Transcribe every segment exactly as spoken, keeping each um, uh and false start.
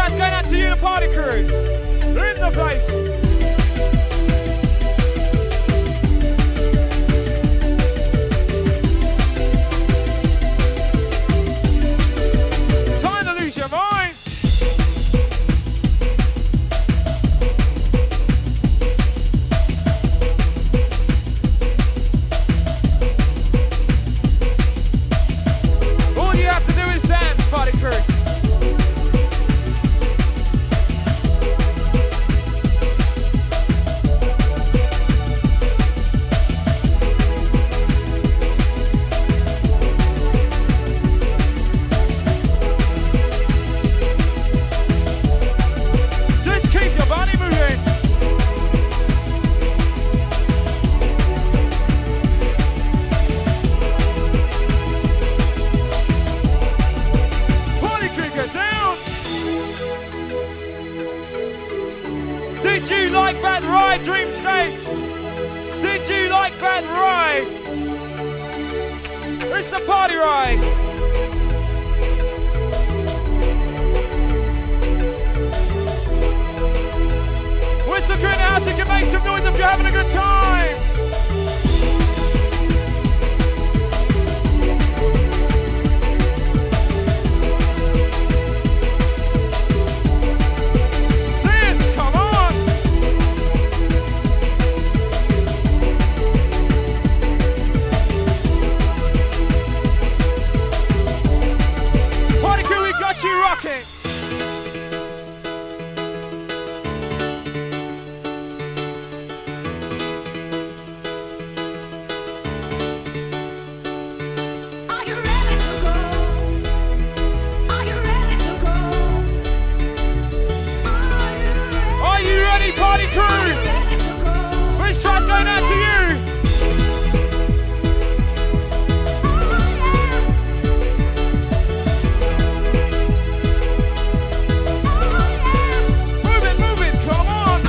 Shouts going out to you, the party crew. They're in the place. Time to lose your mind. All you have to do is dance, party crew. Dreamscape! Did you like that ride? It's the party ride! Whistle crew in the house, you can make some noise if you're having a good time! Party crew! This track's going out to you! Move it, move it, come on!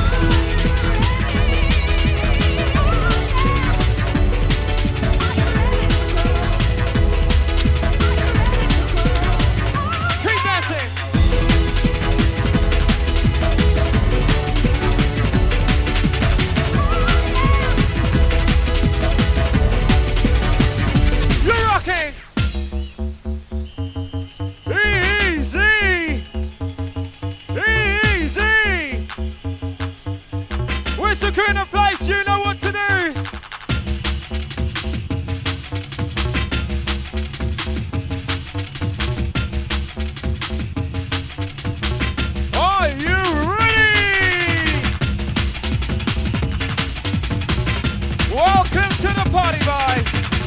Keep dancing! In a place, you know what to do. Are you ready? Welcome to the party, boys.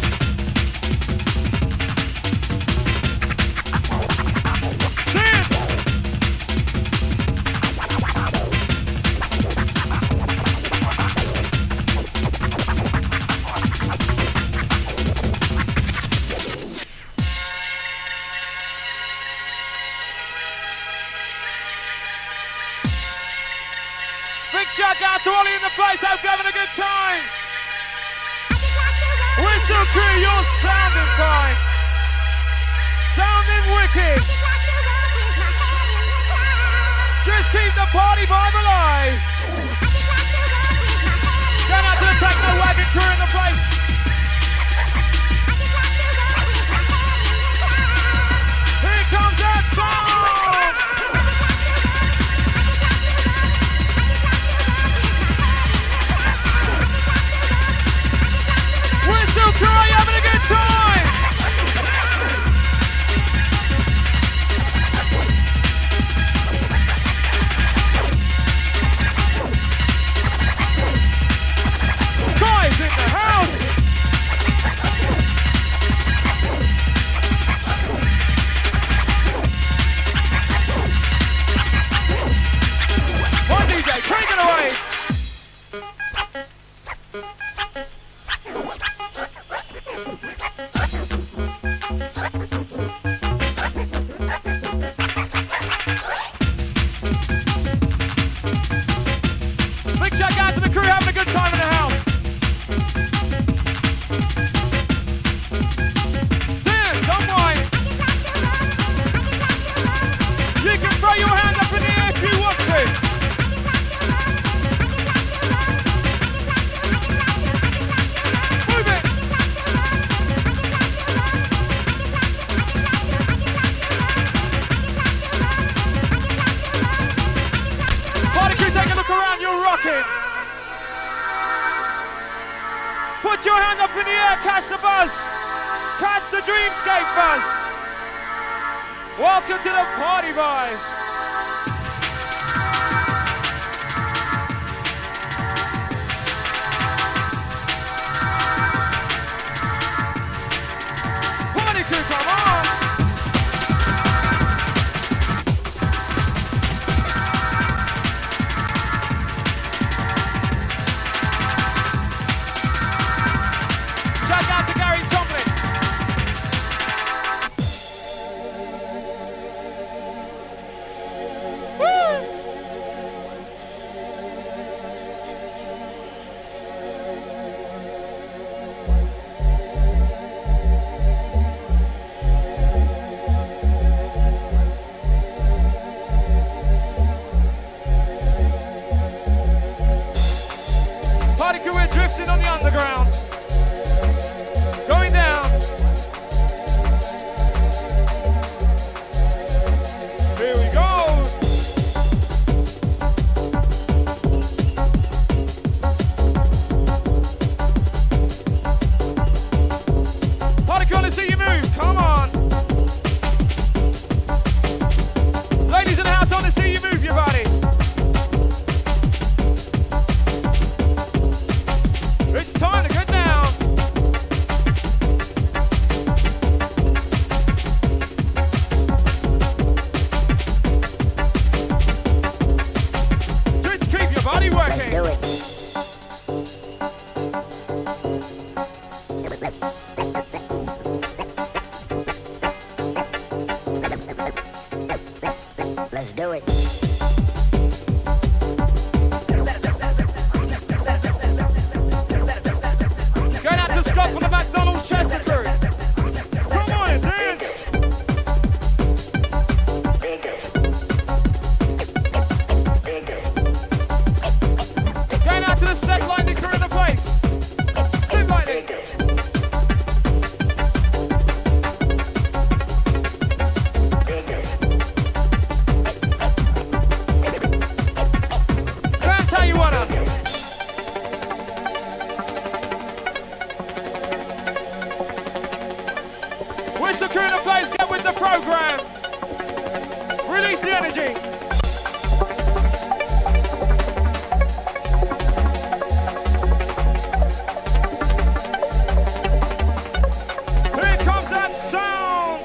Shout out to Ollie in the place, hope you're having a good time. Whistle crew, you're sounding fine. Sounding wicked. Just keep the party vibe alive. Going out to the Techno Wagon crew in the place. Here comes that song. Whistle crew, are you having a good time? Guys in the house! rocking. Put your hand up in the air, catch the buzz. Catch the Dreamscape buzz. Welcome to the party vibe. Party crew, come on. Shout out to Gary Tomlin. Party crew, we're drifting on the underground. Going down. Here we go. Party crew, let's see you move. Come on. Ladies in the house, I want to see you move your body. It's time to get down. Let's keep your body working. Let's do it. Let's do it. Going out to Scott from the McDonald's Chester crew. Come on and dance. Dig this. Dig this. Going out to the Step Lightning crew in the place. Step Lightning. Dig this. Dig this. Dance how you wanna. Dig this. Whistle crew in the place, get with the program. Release the energy. Here comes that sound.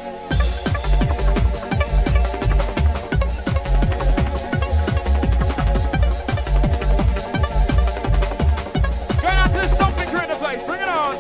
Going out to the stomping crew in the place, bring it on.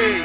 Lee.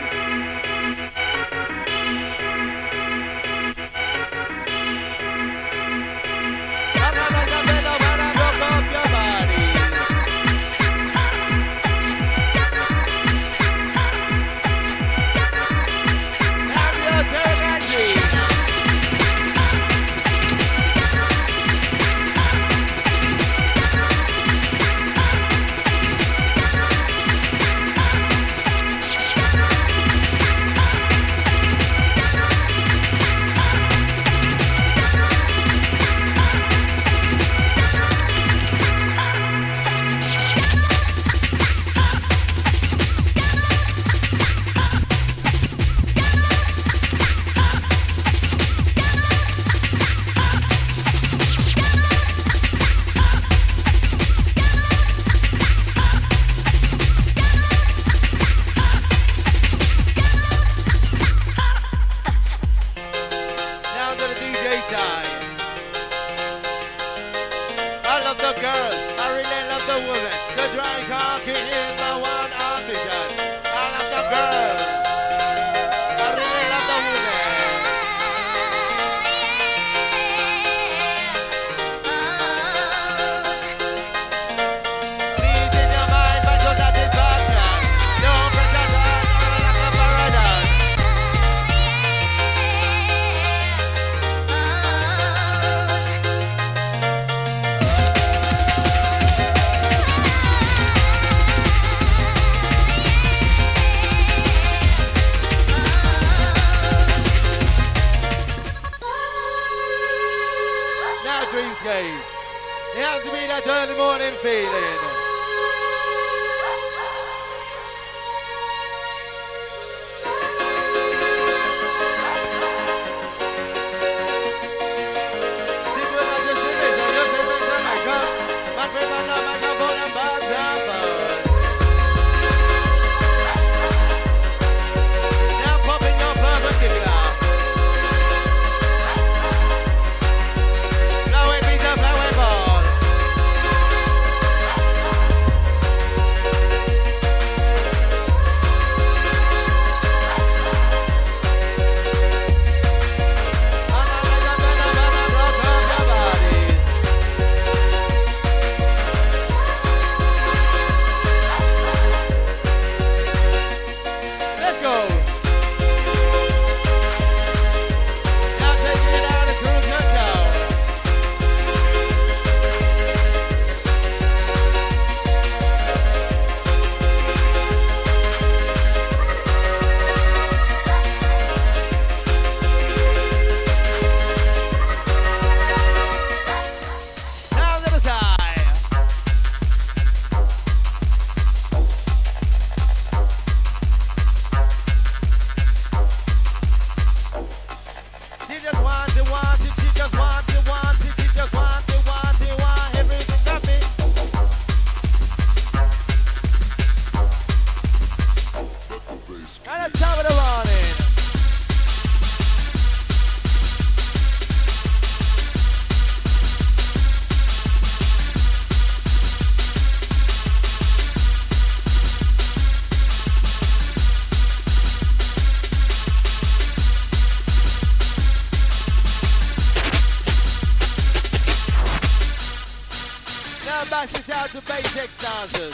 Massive shout out to Baytex dancers.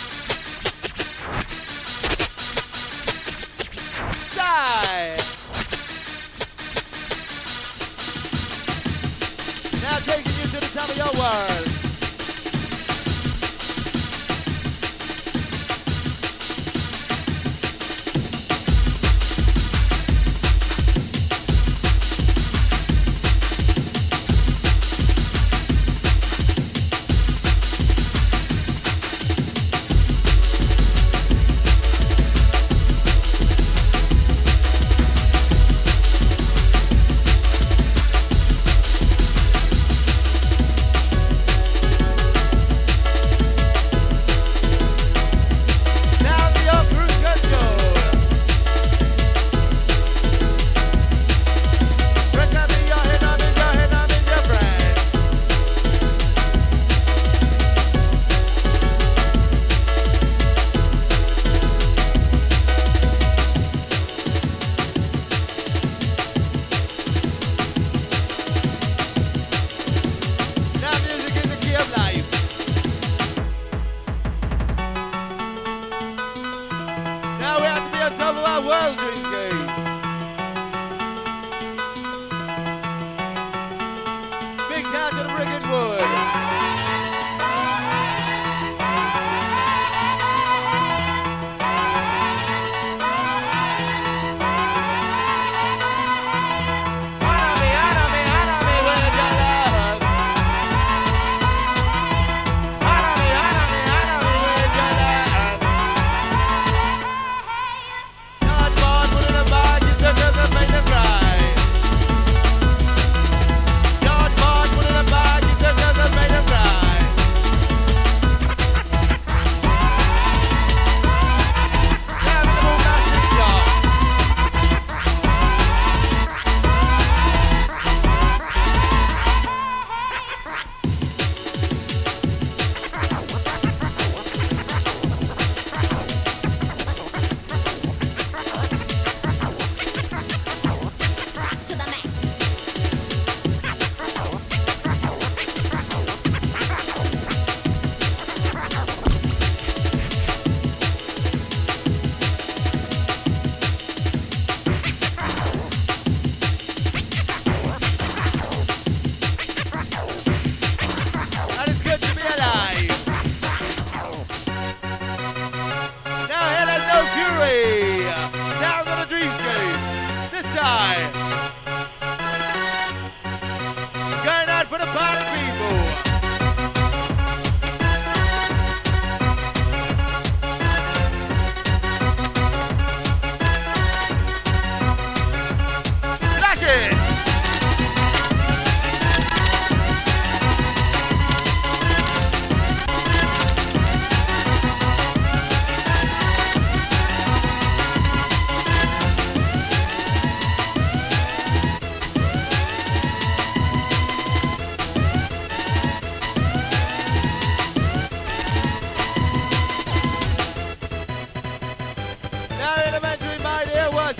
Die! Now taking you to the top of your world.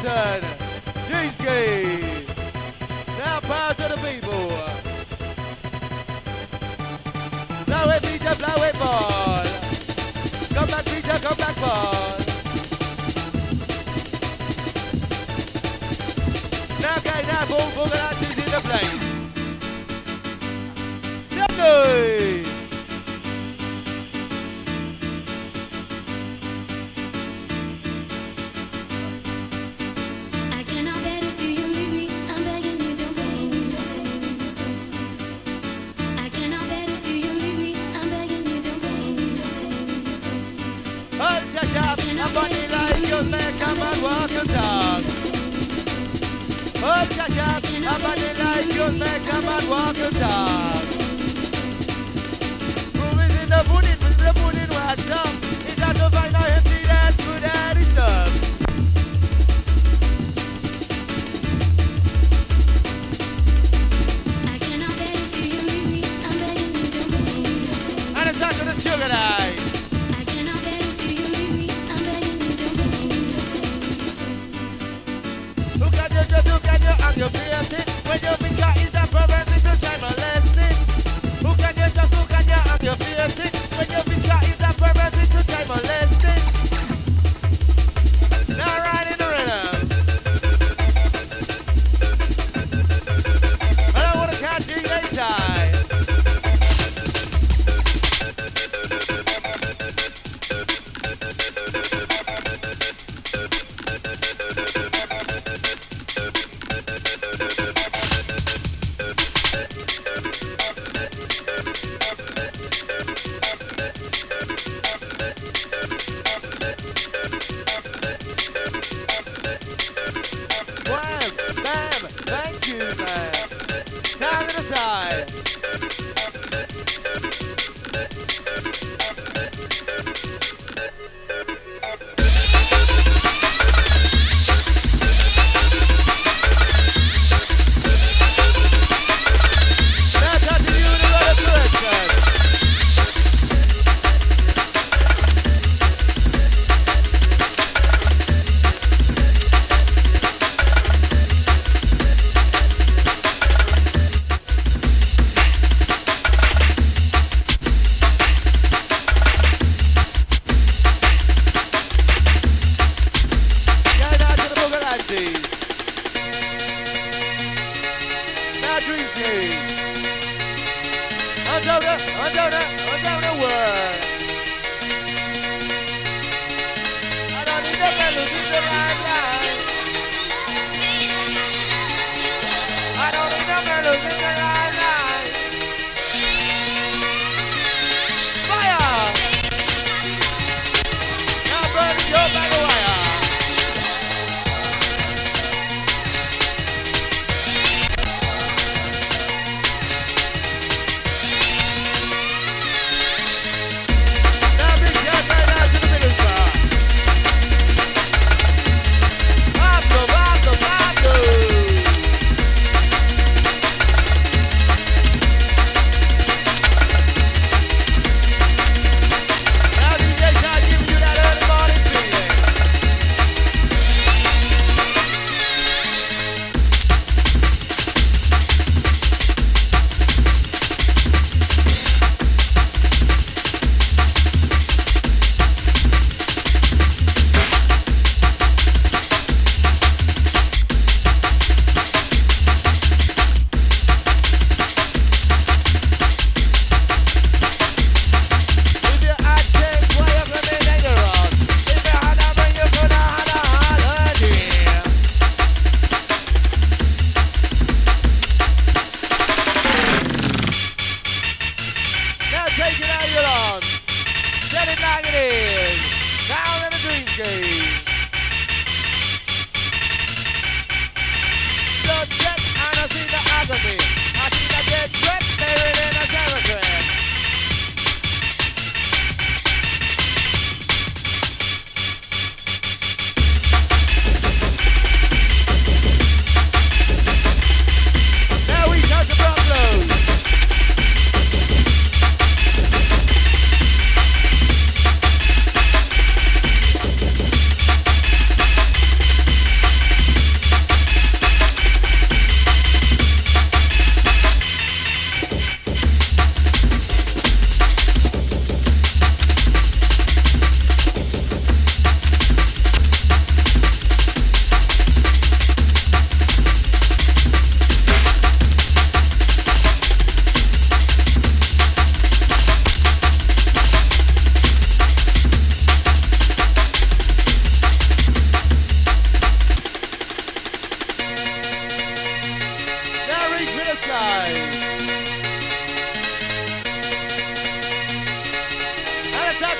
Jason, G-Ski. Now power to the people. Blow it, P J, blow it, ball. Come back, P J, come back, ball. Now, okay, now, boom, boom, and she's in the place. Lovely. Somebody like you say, come and walk your dog. Oh, Jasha, somebody like you say, come and walk your dog. Who is in the pudding, who's the pudding, what's up? It's not to find out empty, that's good at his stuff. I cannot bear to see you leave me, I'm begging you, don't beg me. And it's not to the sugar eye. And you create it when your finger is a problem to try molesting. Who can you just who can you and you create it when your finger is a problem to try molesting. Now right in the rhythm. I don't want to catch you later.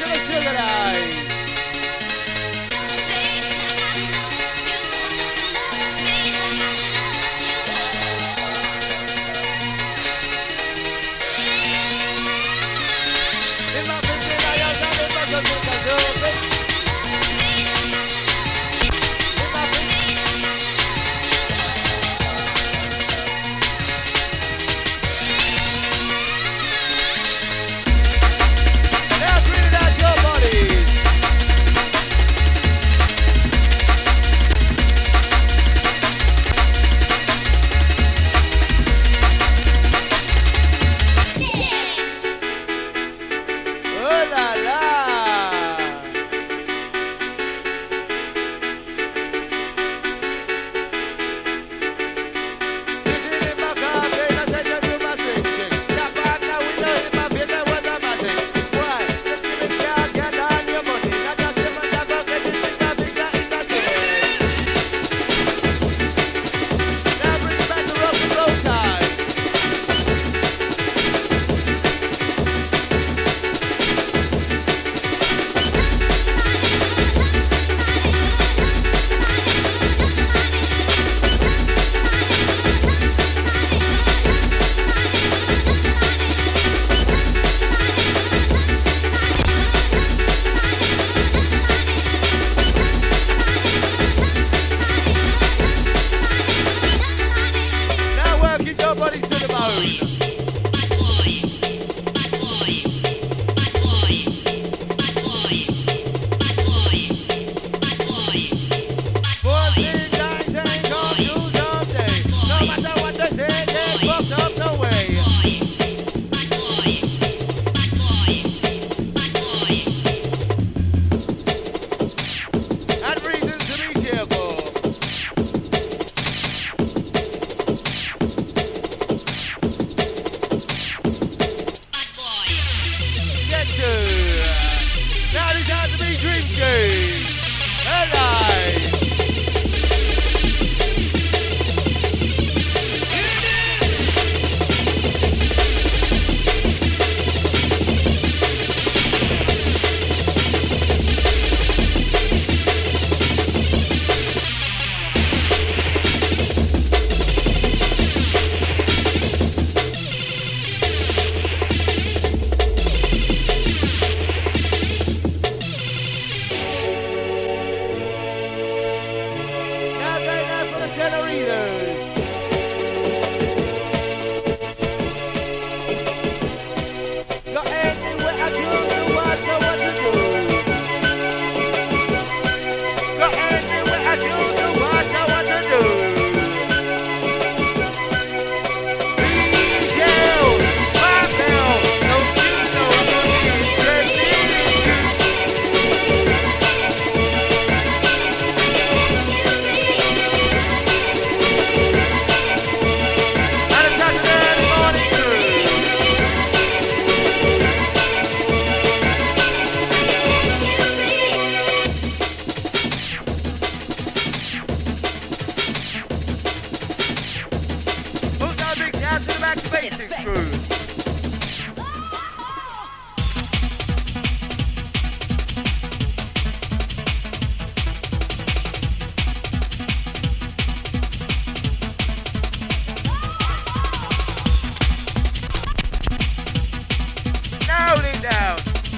to the sugar line. In my piscina, yo, dale, paso, nunca supe. In my piscina. Now bring out your bodies. Oh la la. Sitting in my car, paying attention to my drink chick. That back now we know in my face and what I'm at it. Why? Just give me car, get on your money. Not just him and that go get you think that big that is that thing. Now bring it back to rock and roll time. Now working your bodies to the bone. Fourteen times ain't gonna do someday. No matter what they say, they fucked up the way. And reasons to be careful. Get to. Now it's time to be dream game. Alive. Now going out for the Teneritos. Got anywhere I do, do I know what to do. Got anywhere I do, do I know what to do. Please, yo, my bell, don't you know I'm gonna be crazy? And it's Saturday morning crew. Who's our big cat to the back basics crew? Now lay down.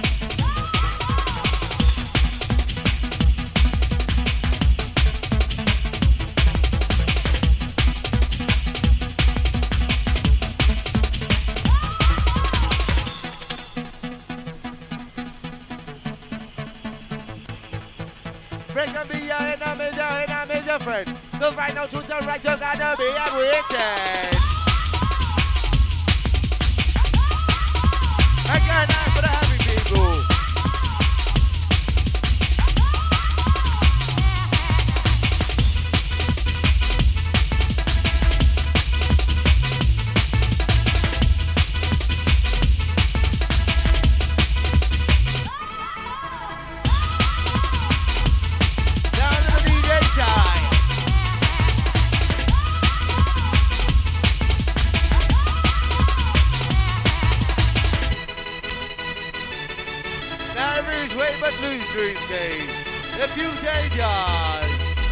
Break and be your in a major, in a major friend. So right now to the right, you gotta be a wicked. Again, I'm for the happy people. Down to the D J side. Every's way but Louis Dreams Game. The Future Yard.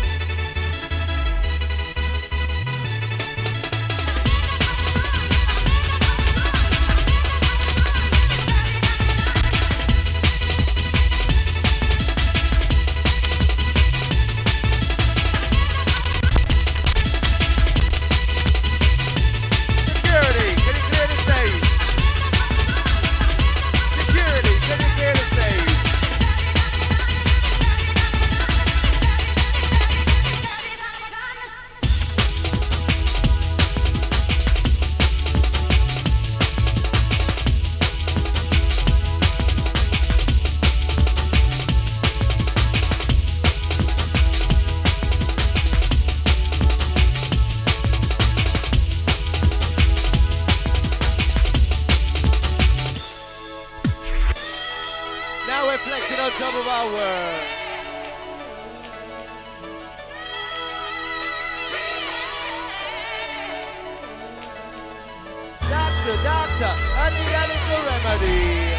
Now we're flexing on top of our world. Doctor, doctor, I need a little remedy.